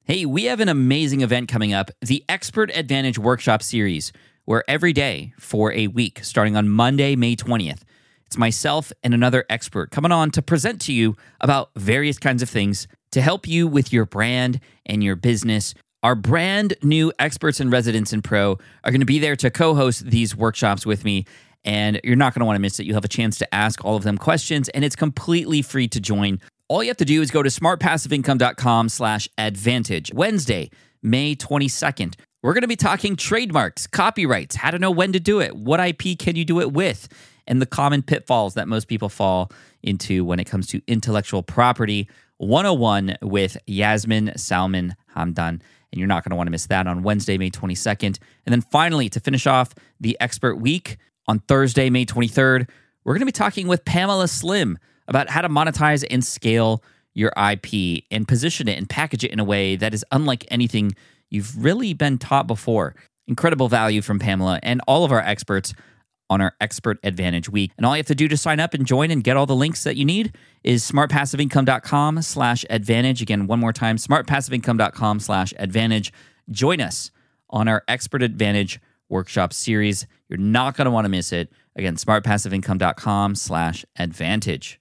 Hey, we have an amazing event coming up, the Expert Advantage Workshop Series, where every day for a week, starting on Monday, May 20th, it's myself and another expert coming on to present to you about various kinds of things to help you with your brand and your business. Our brand new experts and residents in Pro are going to be there to co-host these workshops with me, and you're not going to want to miss it. You'll have a chance to ask all of them questions, and it's completely free to join. All you have to do is go to smartpassiveincome.com/advantage. Wednesday, May 22nd. We're going to be talking trademarks, copyrights, how to know when to do it, what IP can you do it with, and the common pitfalls that most people fall into when it comes to intellectual property 101 with Yasmin Salman Hamdan. And you're not going to want to miss that on Wednesday, May 22nd. And then finally, to finish off the Expert Week, on Thursday, May 23rd, we're going to be talking with Pamela Slim about how to monetize and scale your IP and position it and package it in a way that is unlike anything you've really been taught before. Incredible value from Pamela and all of our experts on our Expert Advantage Week. And all you have to do to sign up and join and get all the links that you need is smartpassiveincome.com/advantage. Again, one more time, smartpassiveincome.com/advantage. Join us on our Expert Advantage Workshop Series. You're not going to want to miss it. Again, smartpassiveincome.com/advantage.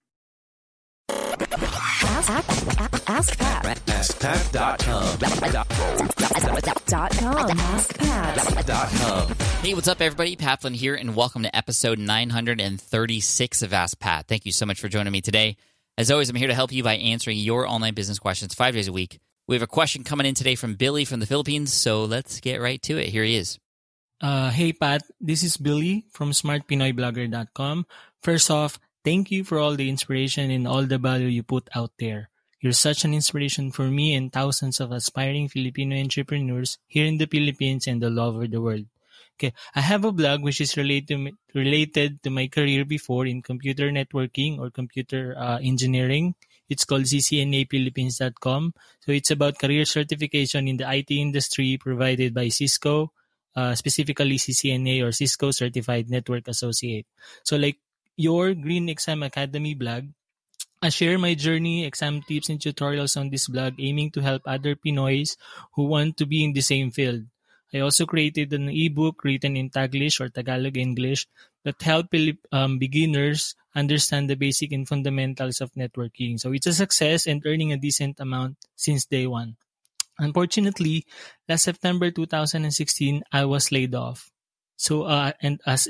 AskPat.com. Hey, what's up, everybody? Pat Flynn here, and welcome to episode 936 of Ask Pat. Thank you so much for joining me today. As always, I'm here to help you by answering your online business questions 5 days a week. We have a question coming in today from Billy from the Philippines, so let's get right to it. Here he is. Hey, Pat. This is Billy from smartpinoyblogger.com. First off, thank you for all the inspiration and all the value you put out there. You're such an inspiration for me and thousands of aspiring Filipino entrepreneurs here in the Philippines and all over the world. Okay, I have a blog which is related to my career before in computer networking or computer engineering. It's called ccnaphilippines.com. So it's about career certification in the IT industry provided by Cisco, specifically CCNA or Cisco Certified Network Associate. So like your Green Exam Academy blog, I share my journey, exam tips, and tutorials on this blog aiming to help other Pinoys who want to be in the same field. I also created an ebook written in Taglish or Tagalog English that help beginners understand the basic and fundamentals of networking. So it's a success and earning a decent amount since day one. Unfortunately, last September 2016, I was laid off. So, and as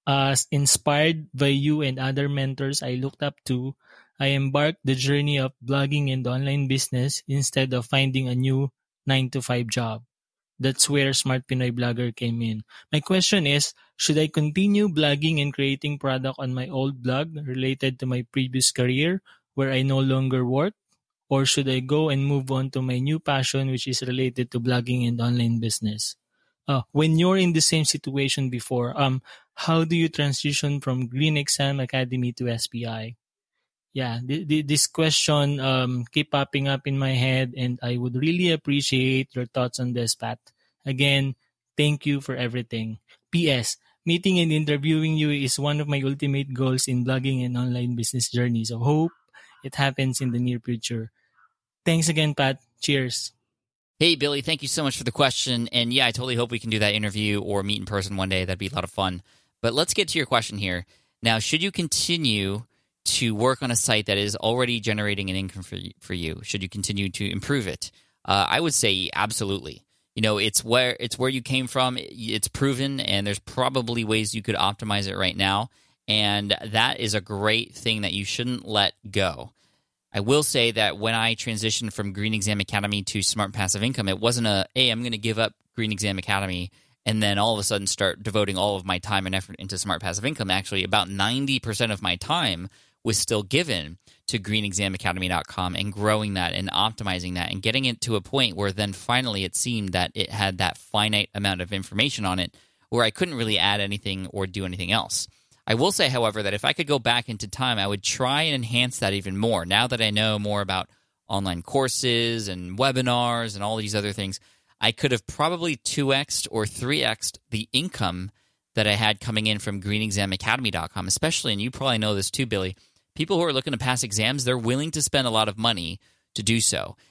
inspired by you and other mentors I looked up to, I embarked the journey of blogging and online business instead of finding a new 9-to-5 job. That's where Smart Pinoy Blogger came in. My question is, should I continue blogging and creating product on my old blog related to my previous career where I no longer work? Or should I go and move on to my new passion, which is related to blogging and online business? When you're in the same situation before, how do you transition from Green Exam Academy to SPI? Yeah, this question keep popping up in my head, and I would really appreciate your thoughts on this, Pat. Again, thank you for everything. P.S. Meeting and interviewing you is one of my ultimate goals in blogging and online business journey. So hope it happens in the near future. Thanks again, Pat. Cheers. Hey, Billy, thank you so much for the question. And yeah, I totally hope we can do that interview or meet in person one day. That'd be a lot of fun. But let's get to your question here. Now, should you continue to work on a site that is already generating an income for you? Should you continue to improve it? I would say absolutely. You know, it's where you came from. It's proven, and there's probably ways you could optimize it right now. And that is a great thing that you shouldn't let go. I will say that when I transitioned from Green Exam Academy to Smart Passive Income, it wasn't hey, I'm going to give up Green Exam Academy and then all of a sudden start devoting all of my time and effort into Smart Passive Income. Actually, about 90% of my time was still given to greenexamacademy.com and growing that and optimizing that and getting it to a point where then finally it seemed that it had that finite amount of information on it where I couldn't really add anything or do anything else. I will say, however, that if I could go back into time, I would try and enhance that even more. Now that I know more about online courses and webinars and all these other things, I could have probably 2x'd or 3x'd the income that I had coming in from greenexamacademy.com, especially, and you probably know this too, Billy, people who are looking to pass exams, they're willing to spend a lot of money to do so.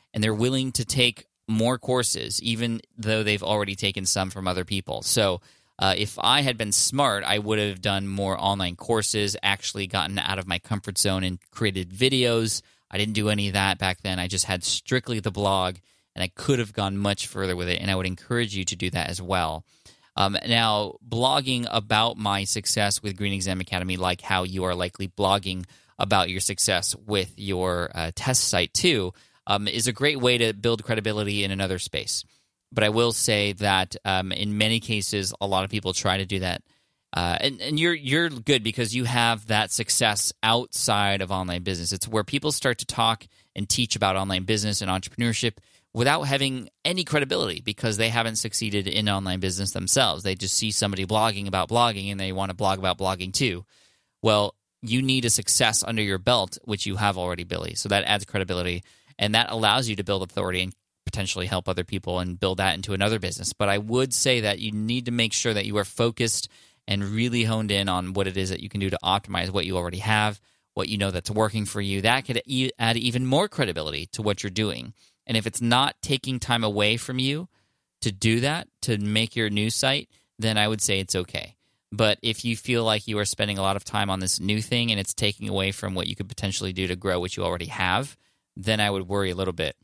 and they're willing to take more courses, even though they've already taken some from other people. So if I had been smart, I would have done more online courses, actually gotten out of my comfort zone and created videos. I didn't do any of that back then. I just had strictly the blog, and I could have gone much further with it, and I would encourage you to do that as well. Now, blogging about my success with Green Exam Academy, like how you are likely blogging about your success with your test site too, is a great way to build credibility in another space. But I will say that in many cases, a lot of people try to do that. And you're good because you have that success outside of online business. It's where people start to talk and teach about online business and entrepreneurship without having any credibility because they haven't succeeded in online business themselves. They just see somebody blogging about blogging and they want to blog about blogging too. Well, you need a success under your belt, which you have already, Billy. So that adds credibility, and that allows you to build authority and potentially help other people and build that into another business. But I would say that you need to make sure that you are focused and really honed in on what it is that you can do to optimize what you already have, what you know that's working for you. That could add even more credibility to what you're doing. And if it's not taking time away from you to do that, to make your new site, then I would say it's okay. But if you feel like you are spending a lot of time on this new thing and it's taking away from what you could potentially do to grow what you already have, then I would worry a little bit.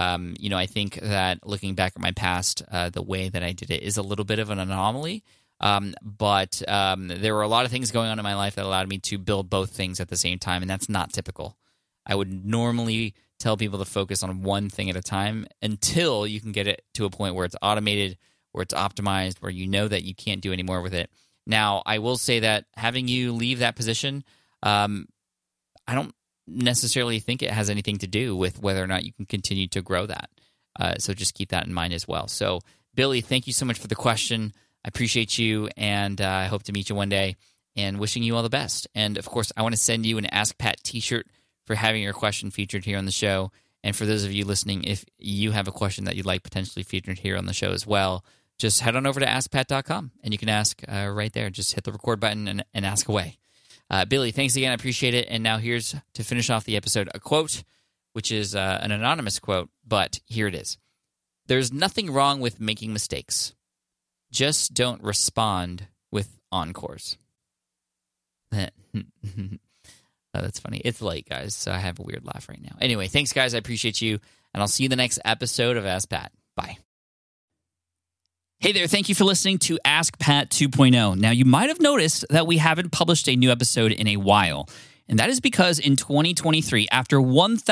I think that looking back at my past, the way that I did it is a little bit of an anomaly. But there were a lot of things going on in my life that allowed me to build both things at the same time, and that's not typical. I would normally tell people to focus on one thing at a time until you can get it to a point where it's automated, where it's optimized, where you know that you can't do any more with it. Now, I will say that having you leave that position, I don't necessarily think it has anything to do with whether or not you can continue to grow that. So just keep that in mind as well. So, Billy, thank you so much for the question. I appreciate you, and I hope to meet you one day, and wishing you all the best. And, of course, I want to send you an Ask Pat t-shirt for having your question featured here on the show. And for those of you listening, if you have a question that you'd like potentially featured here on the show as well, just head on over to AskPat.com, and you can ask right there. Just hit the record button and ask away. Billy, thanks again. I appreciate it. And now here's, to finish off the episode, a quote, which is an anonymous quote, but here it is. There's nothing wrong with making mistakes. Just don't respond with encores. Oh, that's funny. It's late, guys, so I have a weird laugh right now. Anyway, thanks, guys. I appreciate you, and I'll see you in the next episode of Ask Pat. Bye. Hey there, thank you for listening to Ask Pat 2.0. Now, you might have noticed that we haven't published a new episode in a while, and that is because in 2023, after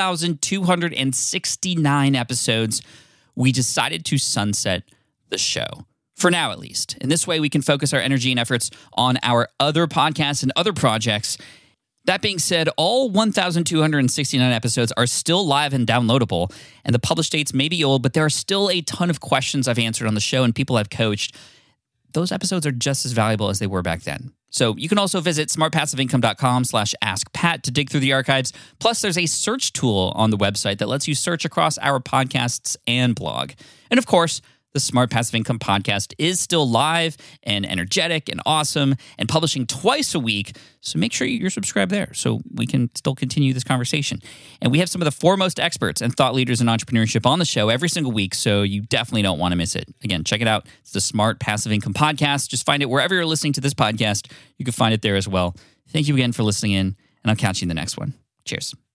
1,269 episodes, we decided to sunset the show. For now, at least. In this way, we can focus our energy and efforts on our other podcasts and other projects. That being said, all 1,269 episodes are still live and downloadable, and the published dates may be old, but there are still a ton of questions I've answered on the show and people I've coached. Those episodes are just as valuable as they were back then. So you can also visit smartpassiveincome.com/askpat to dig through the archives. Plus, there's a search tool on the website that lets you search across our podcasts and blog. And of course, the Smart Passive Income podcast is still live and energetic and awesome and publishing twice a week. So make sure you're subscribed there so we can still continue this conversation. And we have some of the foremost experts and thought leaders in entrepreneurship on the show every single week, so you definitely don't want to miss it. Again, check it out. It's the Smart Passive Income podcast. Just find it wherever you're listening to this podcast. You can find it there as well. Thank you again for listening in, and I'll catch you in the next one. Cheers.